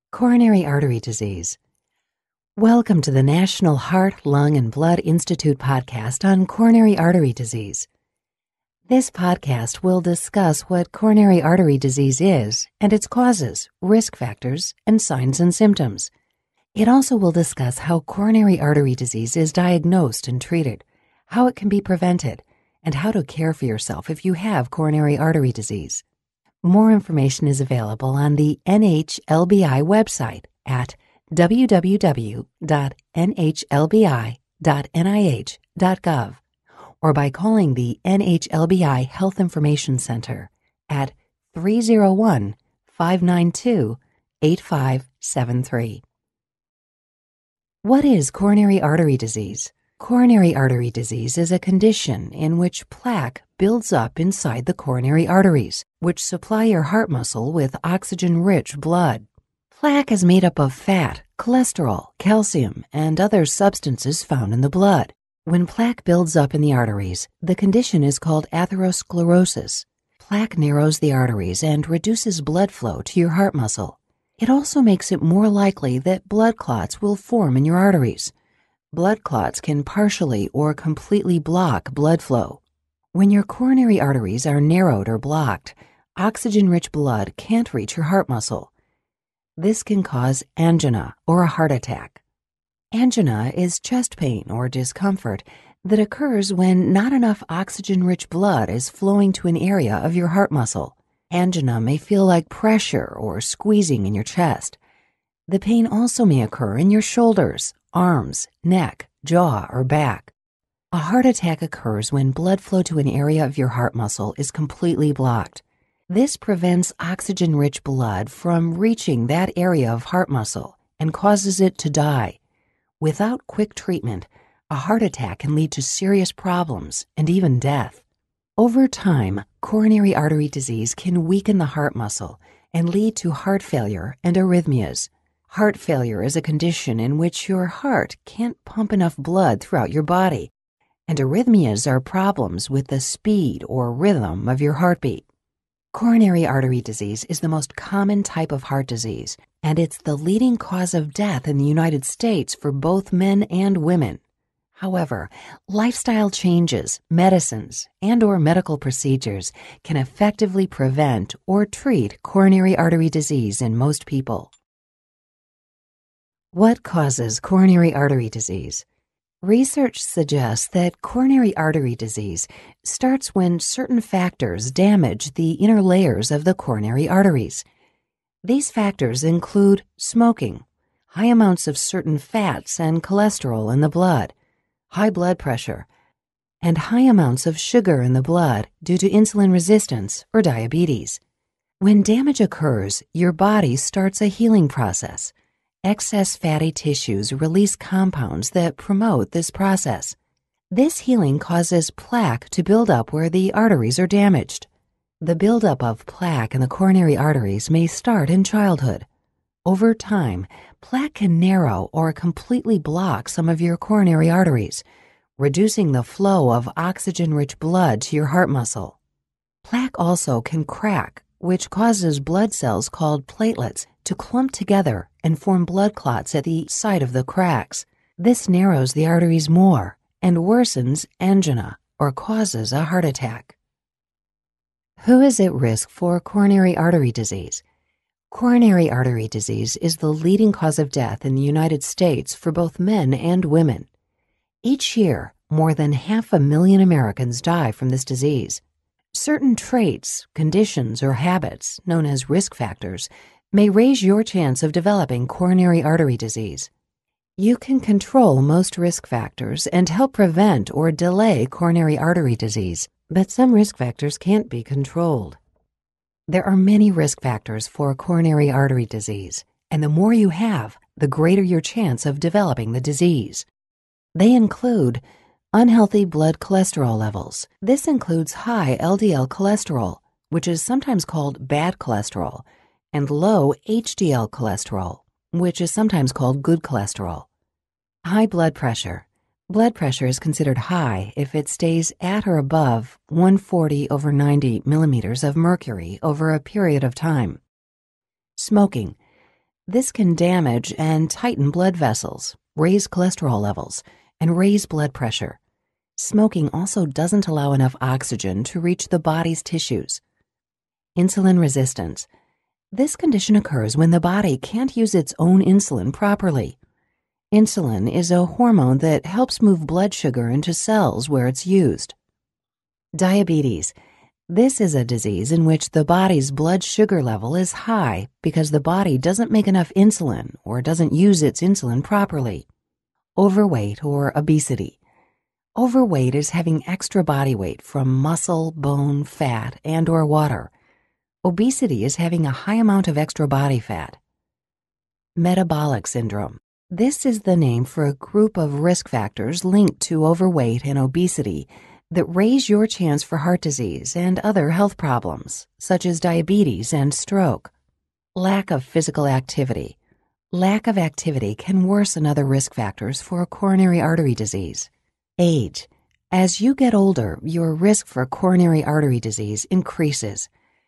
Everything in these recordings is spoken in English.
Coronary artery disease. Welcome to the National Heart, Lung, and Blood Institute podcast on coronary artery disease. This podcast will discuss what coronary artery disease is and its causes, risk factors, and signs and symptoms. It also will discuss how coronary artery disease is diagnosed and treated, how it can be prevented, and how to care for yourself if you have coronary artery disease. More information is available on the NHLBI website at www.nhlbi.nih.gov or by calling the NHLBI Health Information Center at 301-592-8573. What is coronary artery disease? Coronary artery disease is a condition in which plaque builds up inside the coronary arteries, which supply your heart muscle with oxygen-rich blood. Plaque is made up of fat, cholesterol, calcium, and other substances found in the blood. When plaque builds up in the arteries, the condition is called atherosclerosis. Plaque narrows the arteries and reduces blood flow to your heart muscle. It also makes it more likely that blood clots will form in your arteries. Blood clots can partially or completely block blood flow. When your coronary arteries are narrowed or blocked, oxygen-rich blood can't reach your heart muscle. This can cause angina or a heart attack. Angina is chest pain or discomfort that occurs when not enough oxygen-rich blood is flowing to an area of your heart muscle. Angina may feel like pressure or squeezing in your chest. The pain also may occur in your shoulders, arms, neck, jaw, or back. A heart attack occurs when blood flow to an area of your heart muscle is completely blocked. This prevents oxygen-rich blood from reaching that area of heart muscle and causes it to die. Without quick treatment, a heart attack can lead to serious problems and even death. Over time, coronary artery disease can weaken the heart muscle and lead to heart failure and arrhythmias. Heart failure is a condition in which your heart can't pump enough blood throughout your body, and arrhythmias are problems with the speed or rhythm of your heartbeat. Coronary artery disease is the most common type of heart disease, and it's the leading cause of death in the United States for both men and women. However, lifestyle changes, medicines, and/or medical procedures can effectively prevent or treat coronary artery disease in most people. What causes coronary artery disease? Research suggests that coronary artery disease starts when certain factors damage the inner layers of the coronary arteries. These factors include smoking, high amounts of certain fats and cholesterol in the blood, high blood pressure, and high amounts of sugar in the blood due to insulin resistance or diabetes. When damage occurs, your body starts a healing process. Excess fatty tissues release compounds that promote this process. This healing causes plaque to build up where the arteries are damaged. The buildup of plaque in the coronary arteries may start in childhood. Over time, plaque can narrow or completely block some of your coronary arteries, reducing the flow of oxygen-rich blood to your heart muscle. Plaque also can crack, which causes blood cells called platelets to clump together and form blood clots at the site of the cracks. This narrows the arteries more and worsens angina or causes a heart attack. Who is at risk for coronary artery disease? Coronary artery disease is the leading cause of death in the United States for both men and women. Each year, more than 500,000 Americans die from this disease. Certain traits, conditions, or habits, known as risk factors, may raise your chance of developing coronary artery disease. You can control most risk factors and help prevent or delay coronary artery disease, but some risk factors can't be controlled. There are many risk factors for coronary artery disease, and the more you have, the greater your chance of developing the disease. They include unhealthy blood cholesterol levels. This includes high LDL cholesterol, which is sometimes called bad cholesterol, and low HDL cholesterol, which is sometimes called good cholesterol. High blood pressure. Blood pressure is considered high if it stays at or above 140/90 millimeters of mercury over a period of time. Smoking. This can damage and tighten blood vessels, raise cholesterol levels, and raise blood pressure. Smoking also doesn't allow enough oxygen to reach the body's tissues. Insulin resistance. This condition occurs when the body can't use its own insulin properly. Insulin is a hormone that helps move blood sugar into cells where it's used. Diabetes. This is a disease in which the body's blood sugar level is high because the body doesn't make enough insulin or doesn't use its insulin properly. Overweight or obesity. Overweight is having extra body weight from muscle, bone, fat, and/or water. Obesity is having a high amount of extra body fat. Metabolic syndrome. This is the name for a group of risk factors linked to overweight and obesity that raise your chance for heart disease and other health problems, such as diabetes and stroke. Lack of physical activity. Lack of activity can worsen other risk factors for coronary artery disease. Age. As you get older, your risk for coronary artery disease increases.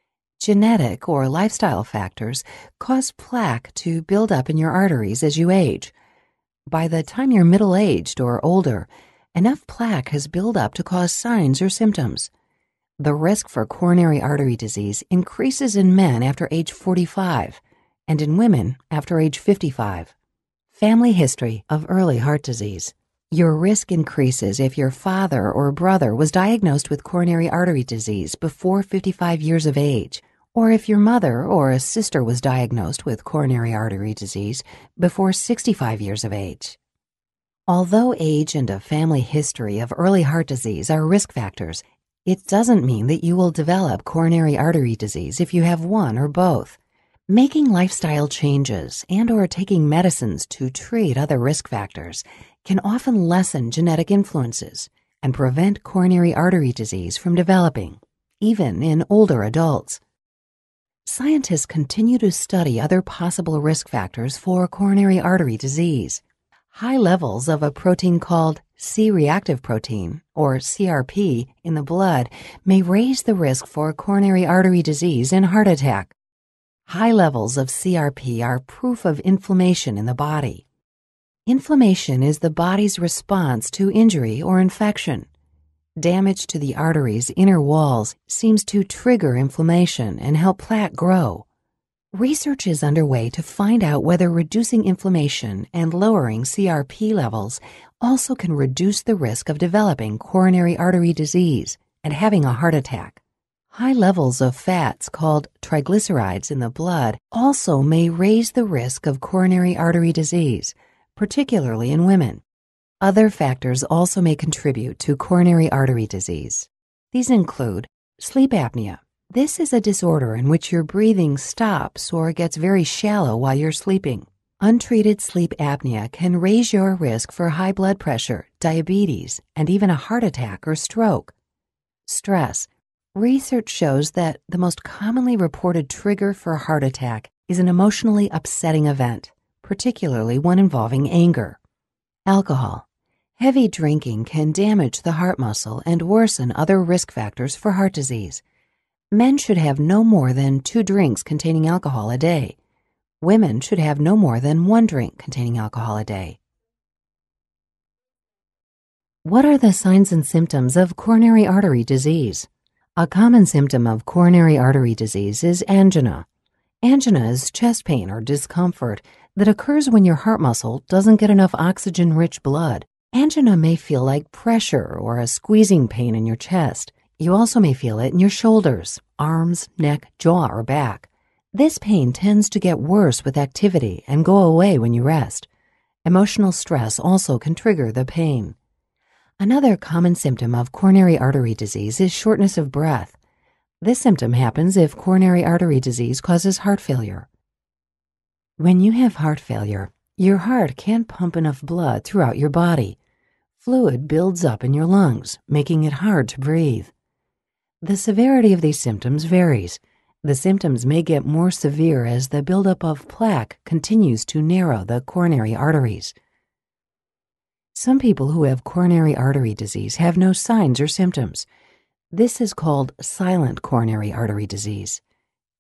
Genetic or lifestyle factors cause plaque to build up in your arteries as you age. By the time you're middle-aged or older, enough plaque has built up to cause signs or symptoms. The risk for coronary artery disease increases in men after age 45 and in women after age 55. Family history of early heart disease. Your risk increases if your father or brother was diagnosed with coronary artery disease before 55 years of age, or if your mother or a sister was diagnosed with coronary artery disease before 65 years of age. Although age and a family history of early heart disease are risk factors, it doesn't mean that you will develop coronary artery disease if you have one or both. Making lifestyle changes and/or taking medicines to treat other risk factors can often lessen genetic influences and prevent coronary artery disease from developing, even in older adults. Scientists continue to study other possible risk factors for coronary artery disease. High levels of a protein called C-reactive protein, or CRP, in the blood may raise the risk for coronary artery disease and heart attack. High levels of CRP are proof of inflammation in the body. Inflammation is the body's response to injury or infection. Damage to the artery's inner walls seems to trigger inflammation and help plaque grow. Research is underway to find out whether reducing inflammation and lowering CRP levels also can reduce the risk of developing coronary artery disease and having a heart attack. High levels of fats called triglycerides in the blood also may raise the risk of coronary artery disease, particularly in women. Other factors also may contribute to coronary artery disease. These include sleep apnea. This is a disorder in which your breathing stops or gets very shallow while you're sleeping. Untreated sleep apnea can raise your risk for high blood pressure, diabetes, and even a heart attack or stroke. Stress. Research shows that the most commonly reported trigger for a heart attack is an emotionally upsetting event, particularly one involving anger. Alcohol. Heavy drinking can damage the heart muscle and worsen other risk factors for heart disease. Men should have no more than 2 drinks containing alcohol a day. Women should have no more than 1 drink containing alcohol a day. What are the signs and symptoms of coronary artery disease? A common symptom of coronary artery disease is angina. Angina is chest pain or discomfort that occurs when your heart muscle doesn't get enough oxygen-rich blood. Angina may feel like pressure or a squeezing pain in your chest. You also may feel it in your shoulders, arms, neck, jaw, or back. This pain tends to get worse with activity and go away when you rest. Emotional stress also can trigger the pain. Another common symptom of coronary artery disease is shortness of breath. This symptom happens if coronary artery disease causes heart failure. When you have heart failure, your heart can't pump enough blood throughout your body. Fluid builds up in your lungs, making it hard to breathe. The severity of these symptoms varies. The symptoms may get more severe as the buildup of plaque continues to narrow the coronary arteries. Some people who have coronary artery disease have no signs or symptoms. This is called silent coronary artery disease.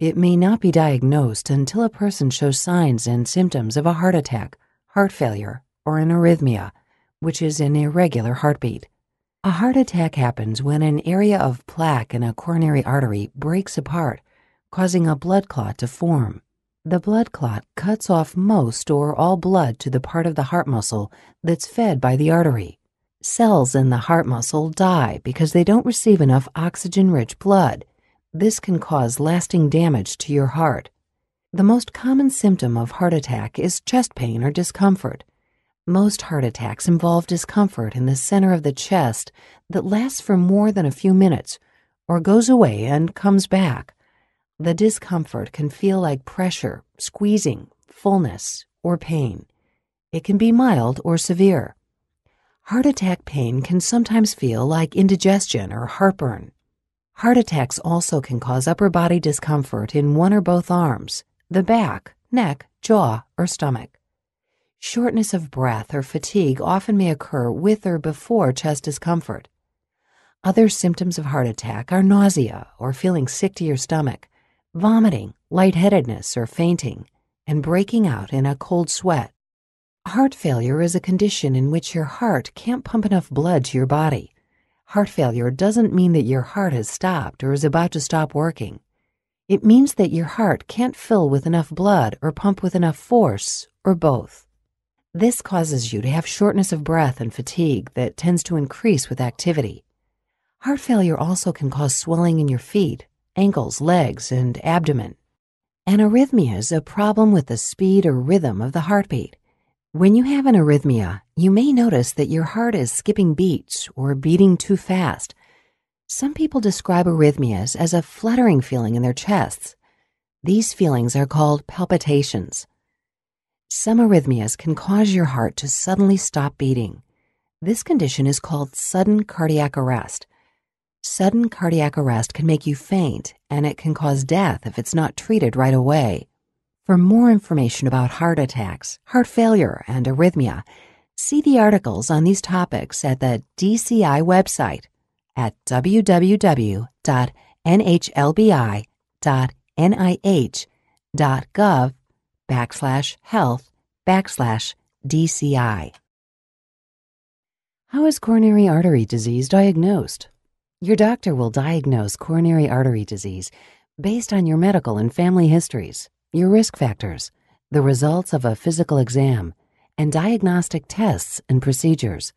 It may not be diagnosed until a person shows signs and symptoms of a heart attack, heart failure, or an arrhythmia, which is an irregular heartbeat. A heart attack happens when an area of plaque in a coronary artery breaks apart, causing a blood clot to form. The blood clot cuts off most or all blood to the part of the heart muscle that's fed by the artery. Cells in the heart muscle die because they don't receive enough oxygen-rich blood. This can cause lasting damage to your heart. The most common symptom of heart attack is chest pain or discomfort. Most heart attacks involve discomfort in the center of the chest that lasts for more than a few minutes or goes away and comes back. The discomfort can feel like pressure, squeezing, fullness, or pain. It can be mild or severe. Heart attack pain can sometimes feel like indigestion or heartburn. Heart attacks also can cause upper body discomfort in one or both arms, the back, neck, jaw, or stomach. Shortness of breath or fatigue often may occur with or before chest discomfort. Other symptoms of heart attack are nausea or feeling sick to your stomach, vomiting, lightheadedness or fainting, and breaking out in a cold sweat. Heart failure is a condition in which your heart can't pump enough blood to your body. Heart failure doesn't mean that your heart has stopped or is about to stop working. It means that your heart can't fill with enough blood or pump with enough force, or both. This causes you to have shortness of breath and fatigue that tends to increase with activity. Heart failure also can cause swelling in your feet, ankles, legs, and abdomen. An arrhythmia is a problem with the speed or rhythm of the heartbeat. When you have an arrhythmia, you may notice that your heart is skipping beats or beating too fast. Some people describe arrhythmias as a fluttering feeling in their chests. These feelings are called palpitations. Some arrhythmias can cause your heart to suddenly stop beating. This condition is called sudden cardiac arrest. Sudden cardiac arrest can make you faint, and it can cause death if it's not treated right away. For more information about heart attacks, heart failure, and arrhythmia, see the articles on these topics at the DCI website at www.nhlbi.nih.gov/health/DCI. How is coronary artery disease diagnosed? Your doctor will diagnose coronary artery disease based on your medical and family histories, your risk factors, the results of a physical exam, and diagnostic tests and procedures.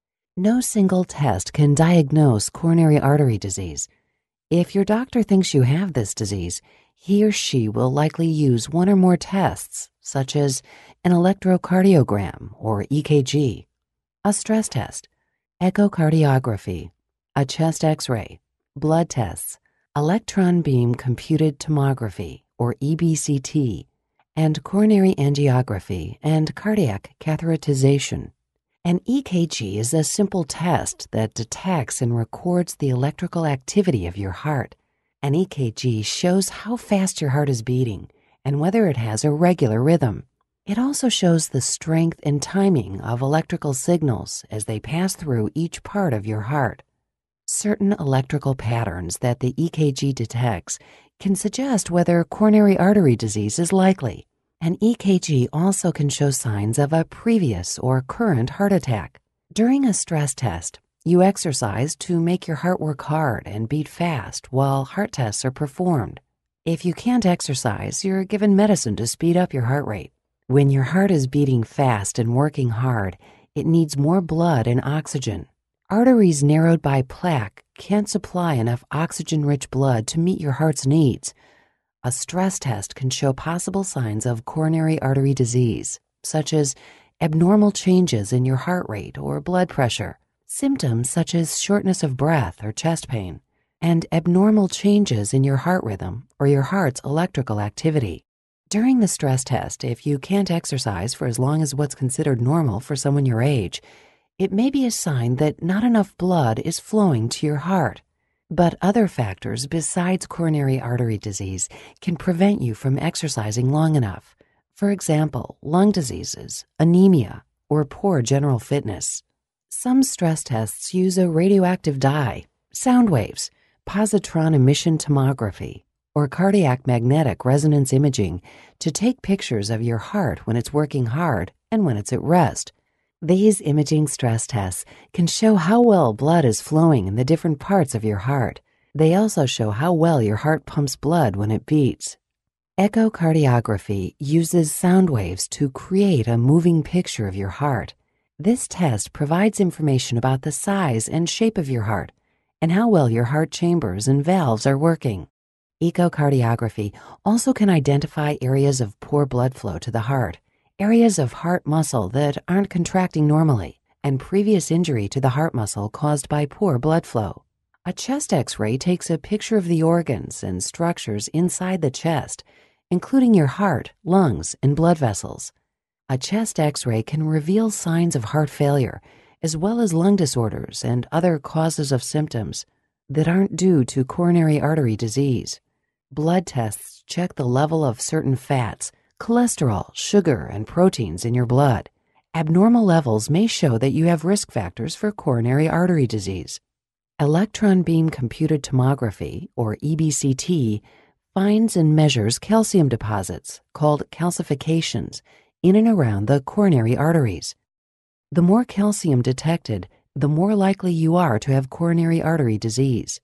No single test can diagnose coronary artery disease. If your doctor thinks you have this disease, he or she will likely use one or more tests, such as an electrocardiogram or EKG, a stress test, echocardiography, a chest X-ray, blood tests, electron beam computed tomography or EBCT, and coronary angiography and cardiac catheterization. An EKG is a simple test that detects and records the electrical activity of your heart. An EKG shows how fast your heart is beating and whether it has a regular rhythm. It also shows the strength and timing of electrical signals as they pass through each part of your heart. Certain electrical patterns that the EKG detects can suggest whether coronary artery disease is likely. An EKG also can show signs of a previous or current heart attack. During a stress test, you exercise to make your heart work hard and beat fast while heart tests are performed. If you can't exercise, you're given medicine to speed up your heart rate. When your heart is beating fast and working hard, it needs more blood and oxygen. Arteries narrowed by plaque can't supply enough oxygen-rich blood to meet your heart's needs. A stress test can show possible signs of coronary artery disease, such as abnormal changes in your heart rate or blood pressure, symptoms such as shortness of breath or chest pain, and abnormal changes in your heart rhythm or your heart's electrical activity. During the stress test, if you can't exercise for as long as what's considered normal for someone your age, it may be a sign that not enough blood is flowing to your heart. But other factors besides coronary artery disease can prevent you from exercising long enough. For example, lung diseases, anemia, or poor general fitness. Some stress tests use a radioactive dye, sound waves, positron emission tomography, or cardiac magnetic resonance imaging to take pictures of your heart when it's working hard and when it's at rest. These imaging stress tests can show how well blood is flowing in the different parts of your heart. They also show how well your heart pumps blood when it beats. Echocardiography uses sound waves to create a moving picture of your heart. This test provides information about the size and shape of your heart and how well your heart chambers and valves are working. Echocardiography also can identify areas of poor blood flow to the heart, areas of heart muscle that aren't contracting normally, and previous injury to the heart muscle caused by poor blood flow. A chest X-ray takes a picture of the organs and structures inside the chest, including your heart, lungs, and blood vessels. A chest X-ray can reveal signs of heart failure, as well as lung disorders and other causes of symptoms that aren't due to coronary artery disease. Blood tests check the level of certain fats, cholesterol, sugar, and proteins in your blood. Abnormal levels may show that you have risk factors for coronary artery disease. Electron beam computed tomography, or EBCT, finds and measures calcium deposits, called calcifications, in and around the coronary arteries. The more calcium detected, the more likely you are to have coronary artery disease.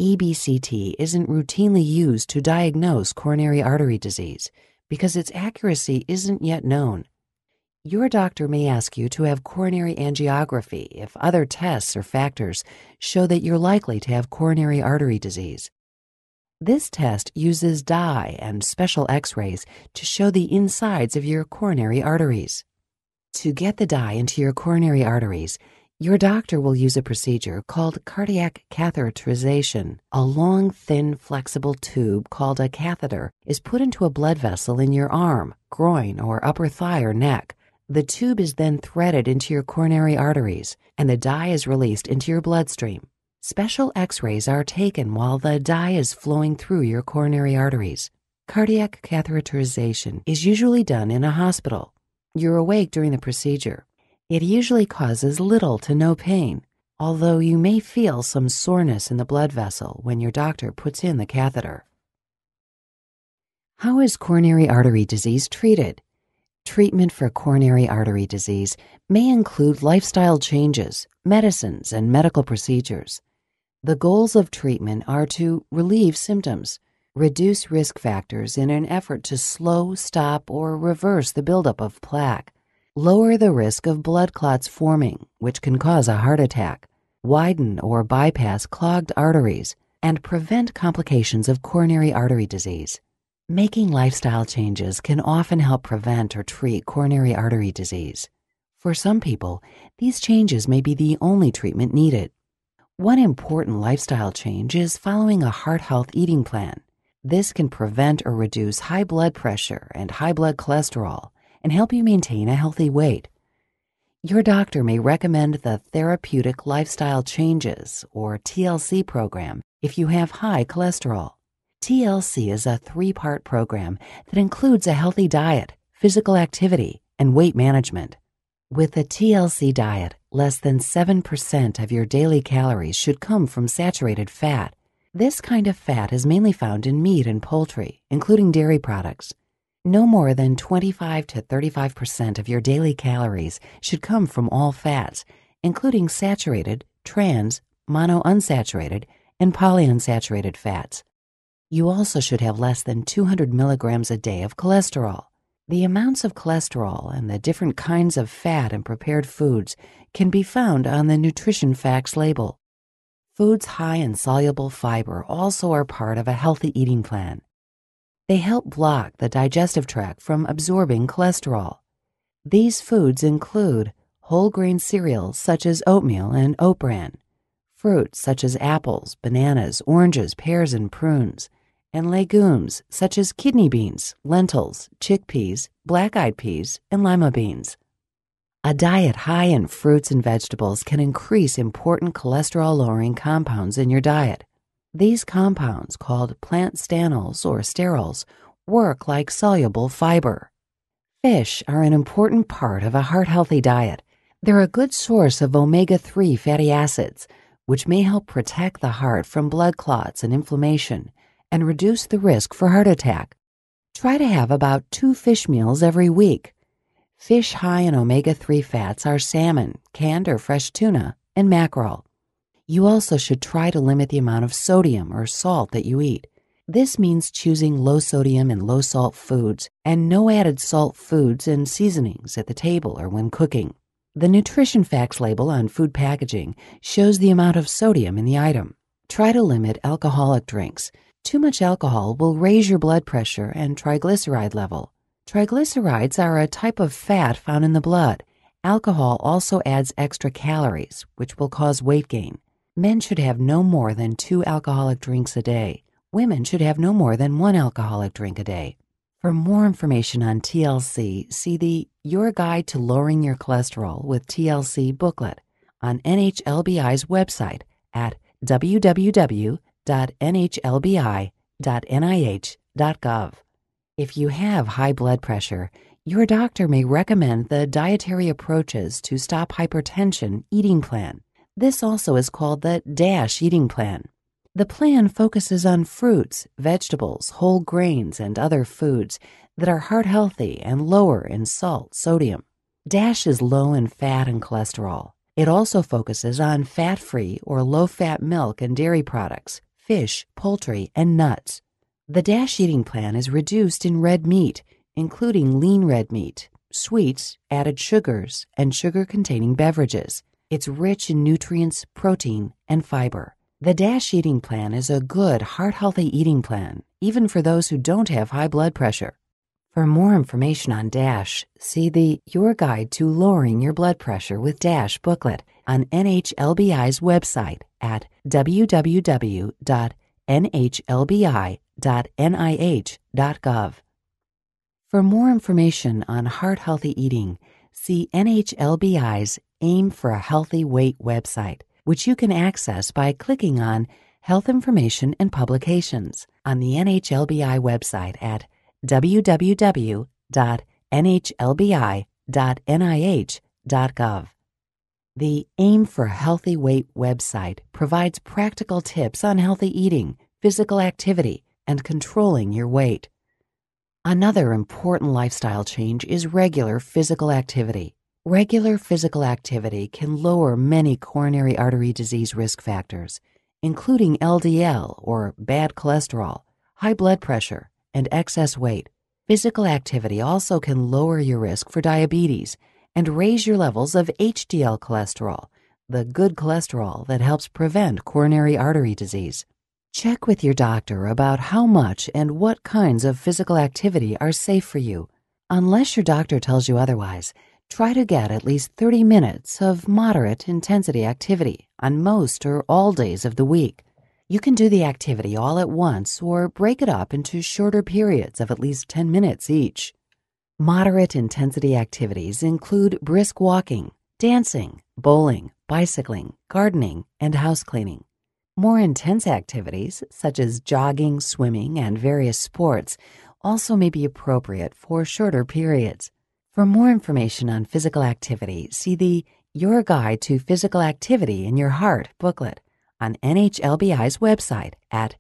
EBCT isn't routinely used to diagnose coronary artery disease because its accuracy isn't yet known. Your doctor may ask you to have coronary angiography if other tests or factors show that you're likely to have coronary artery disease. This test uses dye and special X-rays to show the insides of your coronary arteries. To get the dye into your coronary arteries, your doctor will use a procedure called cardiac catheterization. A long, thin, flexible tube called a catheter is put into a blood vessel in your arm, groin, or upper thigh or neck. The tube is then threaded into your coronary arteries, and the dye is released into your bloodstream. Special X-rays are taken while the dye is flowing through your coronary arteries. Cardiac catheterization is usually done in a hospital. You're awake during the procedure. It usually causes little to no pain, although you may feel some soreness in the blood vessel when your doctor puts in the catheter. How is coronary artery disease treated? Treatment for coronary artery disease may include lifestyle changes, medicines, and medical procedures. The goals of treatment are to relieve symptoms, reduce risk factors in an effort to slow, stop, or reverse the buildup of plaque, lower the risk of blood clots forming, which can cause a heart attack, widen or bypass clogged arteries, and prevent complications of coronary artery disease. Making lifestyle changes can often help prevent or treat coronary artery disease. For some people, these changes may be the only treatment needed. One important lifestyle change is following a heart health eating plan. This can prevent or reduce high blood pressure and high blood cholesterol and help you maintain a healthy weight. Your doctor may recommend the Therapeutic Lifestyle Changes, or TLC program, if you have high cholesterol. TLC is a 3-part program that includes a healthy diet, physical activity, and weight management. With a TLC diet, less than 7% of your daily calories should come from saturated fat. This kind of fat is mainly found in meat and poultry, including dairy products. No more than 25 to 35% of your daily calories should come from all fats, including saturated, trans, monounsaturated, and polyunsaturated fats. You also should have less than 200 milligrams a day of cholesterol. The amounts of cholesterol and the different kinds of fat in prepared foods can be found on the nutrition facts label. Foods high in soluble fiber also are part of a healthy eating plan. They help block the digestive tract from absorbing cholesterol. These foods include whole grain cereals such as oatmeal and oat bran, fruits such as apples, bananas, oranges, pears, and prunes, and legumes such as kidney beans, lentils, chickpeas, black-eyed peas, and lima beans. A diet high in fruits and vegetables can increase important cholesterol-lowering compounds in your diet. These compounds, called plant stanols or sterols, work like soluble fiber. Fish are an important part of a heart-healthy diet. They're a good source of omega-3 fatty acids, which may help protect the heart from blood clots and inflammation, and reduce the risk for heart attack. Try to have about 2 fish meals every week. Fish high in omega-3 fats are salmon, canned or fresh tuna, and mackerel. You also should try to limit the amount of sodium or salt that you eat. This means choosing low sodium and low salt foods and no added salt foods and seasonings at the table or when cooking. The nutrition facts label on food packaging shows the amount of sodium in the item. Try to limit alcoholic drinks. Too much alcohol will raise your blood pressure and triglyceride level. Triglycerides are a type of fat found in the blood. Alcohol also adds extra calories, which will cause weight gain. Men should have no more than 2 alcoholic drinks a day. Women should have no more than 1 alcoholic drink a day. For more information on TLC, see the Your Guide to Lowering Your Cholesterol with TLC booklet on NHLBI's website at www.nhlbi.nih.gov. If you have high blood pressure, your doctor may recommend the Dietary Approaches to Stop Hypertension eating plan. This also is called the DASH eating plan. The plan focuses on fruits, vegetables, whole grains, and other foods that are heart healthy and lower in salt, sodium. DASH is low in fat and cholesterol. It also focuses on fat-free or low-fat milk and dairy products, fish, poultry, and nuts. The DASH eating plan is reduced in red meat, including lean red meat, sweets, added sugars, and sugar-containing beverages. It's rich in nutrients, protein, and fiber. The DASH eating plan is a good, heart-healthy eating plan, even for those who don't have high blood pressure. For more information on DASH, see the Your Guide to Lowering Your Blood Pressure with DASH booklet on NHLBI's website at www.nhlbi.nih.gov. For more information on heart-healthy eating, see NHLBI's Aim for a Healthy Weight website, which you can access by clicking on Health Information and Publications on the NHLBI website at www.nhlbi.nih.gov. The Aim for a Healthy Weight website provides practical tips on healthy eating, physical activity, and controlling your weight. Another important lifestyle change is regular physical activity. Regular physical activity can lower many coronary artery disease risk factors, including LDL or bad cholesterol, high blood pressure, and excess weight. Physical activity also can lower your risk for diabetes and raise your levels of HDL cholesterol, the good cholesterol that helps prevent coronary artery disease. Check with your doctor about how much and what kinds of physical activity are safe for you. Unless your doctor tells you otherwise, try to get at least 30 minutes of moderate intensity activity on most or all days of the week. You can do the activity all at once or break it up into shorter periods of at least 10 minutes each. Moderate intensity activities include brisk walking, dancing, bowling, bicycling, gardening, and house cleaning. More intense activities, such as jogging, swimming, and various sports, also may be appropriate for shorter periods. For more information on physical activity, see the Your Guide to Physical Activity in Your Heart booklet on NHLBI's website at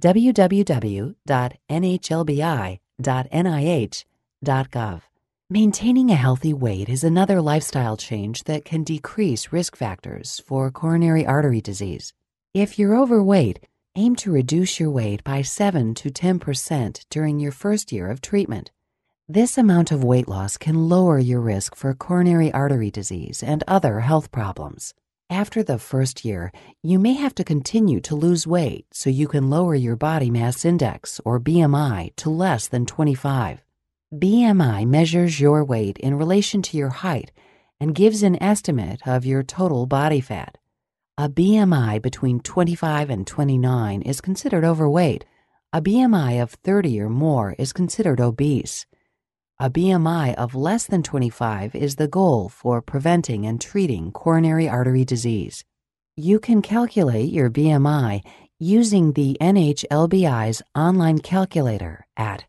www.nhlbi.nih.gov. Maintaining a healthy weight is another lifestyle change that can decrease risk factors for coronary artery disease. If you're overweight, aim to reduce your weight by 7 to 10% during your first year of treatment. This amount of weight loss can lower your risk for coronary artery disease and other health problems. After the first year, you may have to continue to lose weight so you can lower your body mass index, or BMI, to less than 25. BMI measures your weight in relation to your height and gives an estimate of your total body fat. A BMI between 25 and 29 is considered overweight. A BMI of 30 or more is considered obese. A BMI of less than 25 is the goal for preventing and treating coronary artery disease. You can calculate your BMI using the NHLBI's online calculator at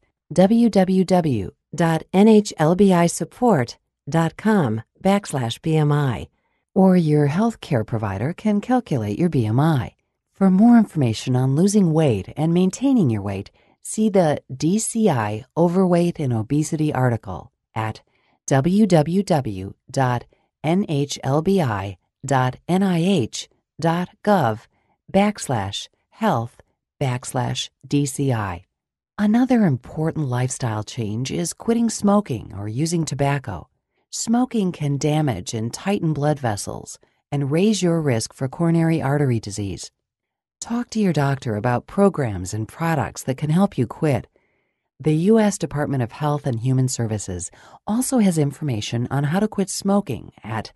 www.nhlbisupport.com/BMI, or your healthcare provider can calculate your BMI. For more information on losing weight and maintaining your weight, see the DCI Overweight and Obesity article at www.nhlbi.nih.gov/health/DCI. Another important lifestyle change is quitting smoking or using tobacco. Smoking can damage and tighten blood vessels and raise your risk for coronary artery disease. Talk to your doctor about programs and products that can help you quit. The U.S. Department of Health and Human Services also has information on how to quit smoking at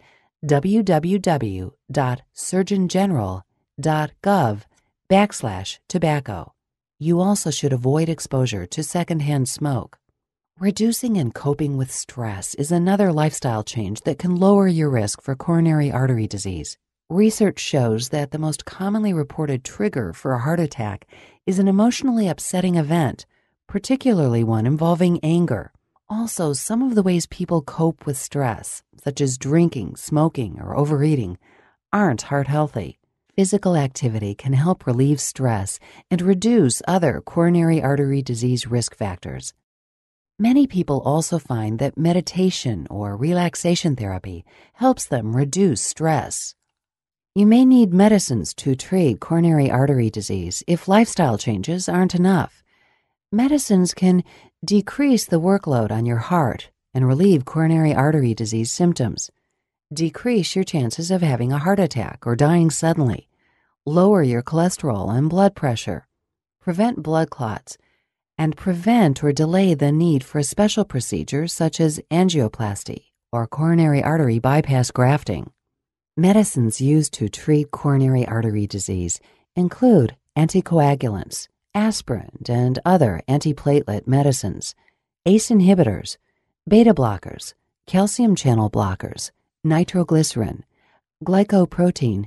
www.surgeongeneral.gov/tobacco. You also should avoid exposure to secondhand smoke. Reducing and coping with stress is another lifestyle change that can lower your risk for coronary artery disease. Research shows that the most commonly reported trigger for a heart attack is an emotionally upsetting event, particularly one involving anger. Also, some of the ways people cope with stress, such as drinking, smoking, or overeating, aren't heart healthy. Physical activity can help relieve stress and reduce other coronary artery disease risk factors. Many people also find that meditation or relaxation therapy helps them reduce stress. You may need medicines to treat coronary artery disease if lifestyle changes aren't enough. Medicines can decrease the workload on your heart and relieve coronary artery disease symptoms, decrease your chances of having a heart attack or dying suddenly, lower your cholesterol and blood pressure, prevent blood clots, and prevent or delay the need for a special procedure such as angioplasty or coronary artery bypass grafting. Medicines used to treat coronary artery disease include anticoagulants, aspirin, and other antiplatelet medicines, ACE inhibitors, beta blockers, calcium channel blockers, nitroglycerin, glycoprotein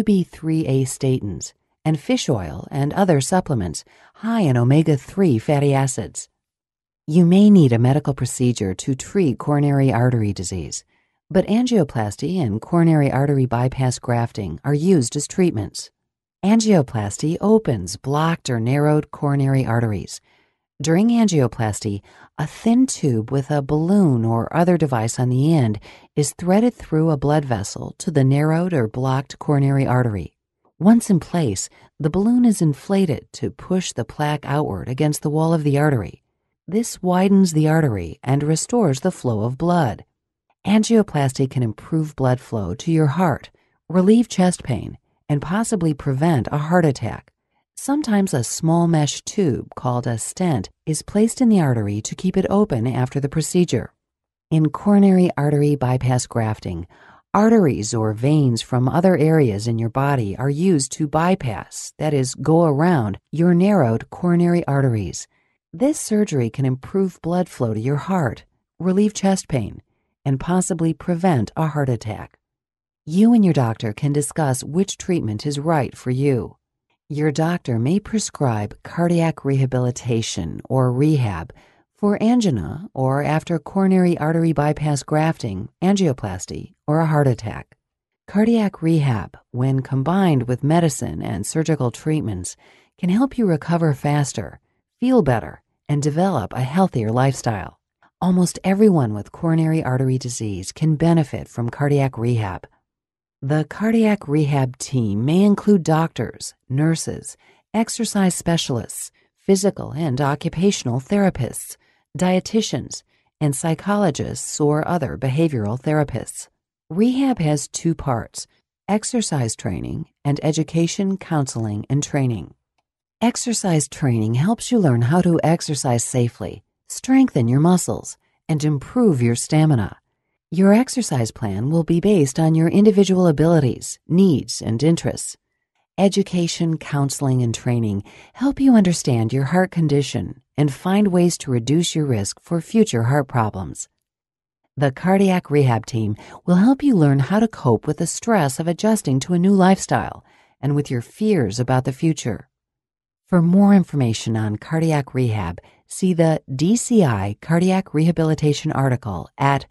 2B3A statins, and fish oil and other supplements high in omega-3 fatty acids. You may need a medical procedure to treat coronary artery disease, but angioplasty and coronary artery bypass grafting are used as treatments. Angioplasty opens blocked or narrowed coronary arteries. During angioplasty, a thin tube with a balloon or other device on the end is threaded through a blood vessel to the narrowed or blocked coronary artery. Once in place, the balloon is inflated to push the plaque outward against the wall of the artery. This widens the artery and restores the flow of blood. Angioplasty can improve blood flow to your heart, relieve chest pain, and possibly prevent a heart attack. Sometimes a small mesh tube called a stent is placed in the artery to keep it open after the procedure. In coronary artery bypass grafting, arteries or veins from other areas in your body are used to bypass, that is, go around, your narrowed coronary arteries. This surgery can improve blood flow to your heart, relieve chest pain, and possibly prevent a heart attack. You and your doctor can discuss which treatment is right for you. Your doctor may prescribe cardiac rehabilitation or rehab for angina or after coronary artery bypass grafting, angioplasty, or a heart attack. Cardiac rehab, when combined with medicine and surgical treatments, can help you recover faster, feel better, and develop a healthier lifestyle. Almost everyone with coronary artery disease can benefit from cardiac rehab. The cardiac rehab team may include doctors, nurses, exercise specialists, physical and occupational therapists, dietitians, and psychologists or other behavioral therapists. Rehab has two parts: exercise training and education, counseling, and training. Exercise training helps you learn how to exercise safely, strengthen your muscles, and improve your stamina. Your exercise plan will be based on your individual abilities, needs, and interests. Education, counseling, and training help you understand your heart condition and find ways to reduce your risk for future heart problems. The cardiac rehab team will help you learn how to cope with the stress of adjusting to a new lifestyle and with your fears about the future. For more information on cardiac rehab, see the DCI Cardiac Rehabilitation article at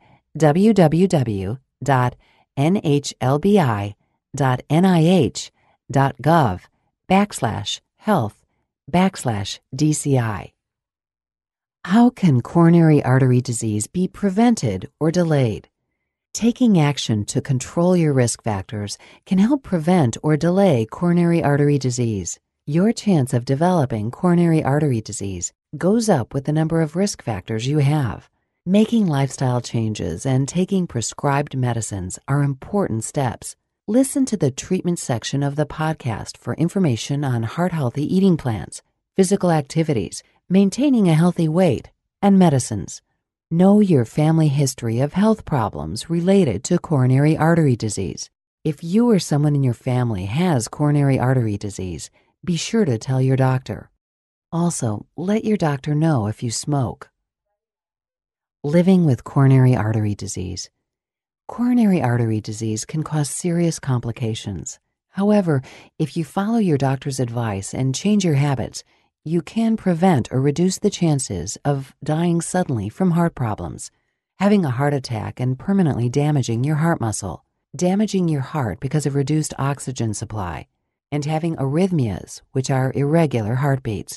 www.nhlbi.nih.gov health/DCI. How can coronary artery disease be prevented or delayed? Taking action to control your risk factors can help prevent or delay coronary artery disease. Your chance of developing coronary artery disease goes up with the number of risk factors you have. Making lifestyle changes and taking prescribed medicines are important steps. Listen to the treatment section of the podcast for information on heart-healthy eating plans, physical activities, maintaining a healthy weight, and medicines. Know your family history of health problems related to coronary artery disease. If you or someone in your family has coronary artery disease, be sure to tell your doctor. Also, let your doctor know if you smoke. Living with coronary artery disease. Coronary artery disease can cause serious complications. However, if you follow your doctor's advice and change your habits, you can prevent or reduce the chances of dying suddenly from heart problems, having a heart attack and permanently damaging your heart muscle, damaging your heart because of reduced oxygen supply, and having arrhythmias, which are irregular heartbeats.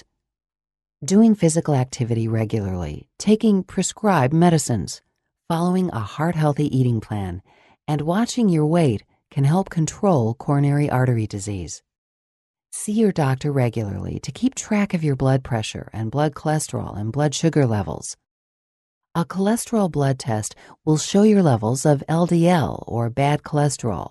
Doing physical activity regularly, taking prescribed medicines, following a heart-healthy eating plan, and watching your weight can help control coronary artery disease. See your doctor regularly to keep track of your blood pressure and blood cholesterol and blood sugar levels. A cholesterol blood test will show your levels of LDL or bad cholesterol,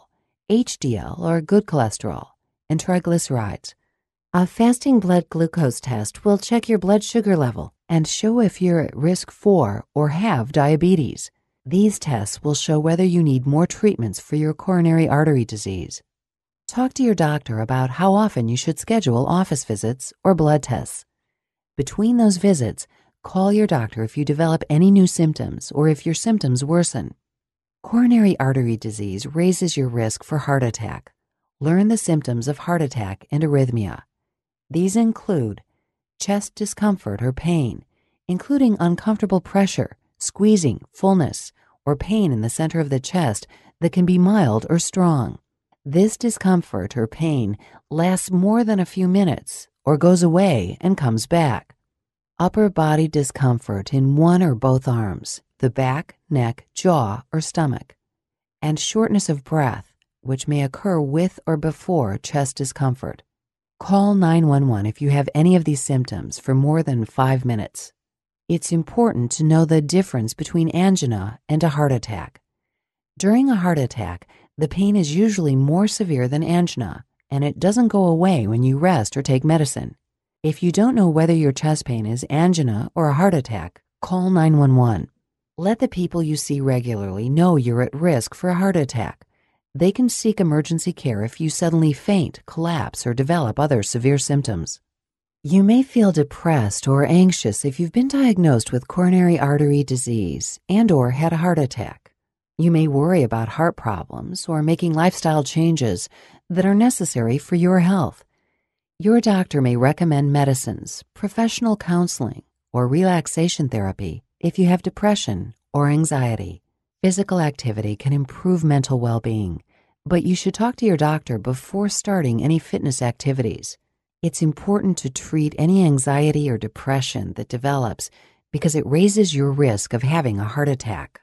HDL or good cholesterol, and triglycerides. A fasting blood glucose test will check your blood sugar level and show if you're at risk for or have diabetes. These tests will show whether you need more treatments for your coronary artery disease. Talk to your doctor about how often you should schedule office visits or blood tests. Between those visits, call your doctor if you develop any new symptoms or if your symptoms worsen. Coronary artery disease raises your risk for heart attack. Learn the symptoms of heart attack and arrhythmia. These include chest discomfort or pain, including uncomfortable pressure, squeezing, fullness, or pain in the center of the chest that can be mild or strong. This discomfort or pain lasts more than a few minutes or goes away and comes back. Upper body discomfort in one or both arms, the back, neck, jaw, or stomach, and shortness of breath, which may occur with or before chest discomfort. Call 911 if you have any of these symptoms for more than 5 minutes. It's important to know the difference between angina and a heart attack. During a heart attack, the pain is usually more severe than angina, and it doesn't go away when you rest or take medicine. If you don't know whether your chest pain is angina or a heart attack, call 911. Let the people you see regularly know you're at risk for a heart attack. They can seek emergency care if you suddenly faint, collapse, or develop other severe symptoms. You may feel depressed or anxious if you've been diagnosed with coronary artery disease and/or had a heart attack. You may worry about heart problems or making lifestyle changes that are necessary for your health. Your doctor may recommend medicines, professional counseling, or relaxation therapy if you have depression or anxiety. Physical activity can improve mental well-being, but you should talk to your doctor before starting any fitness activities. It's important to treat any anxiety or depression that develops because it raises your risk of having a heart attack.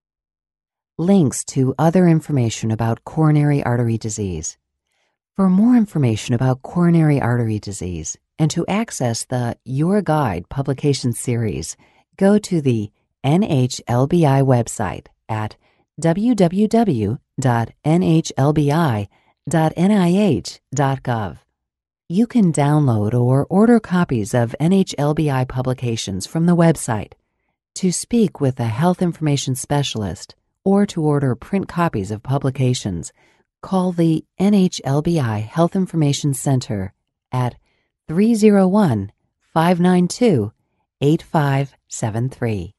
Links to other information about coronary artery disease. For more information about coronary artery disease and to access the Your Guide publication series, go to the NHLBI website at www.nhlbi.nih.gov. You can download or order copies of NHLBI publications from the website. To speak with a health information specialist or to order print copies of publications, call the NHLBI Health Information Center at 301-592-8573.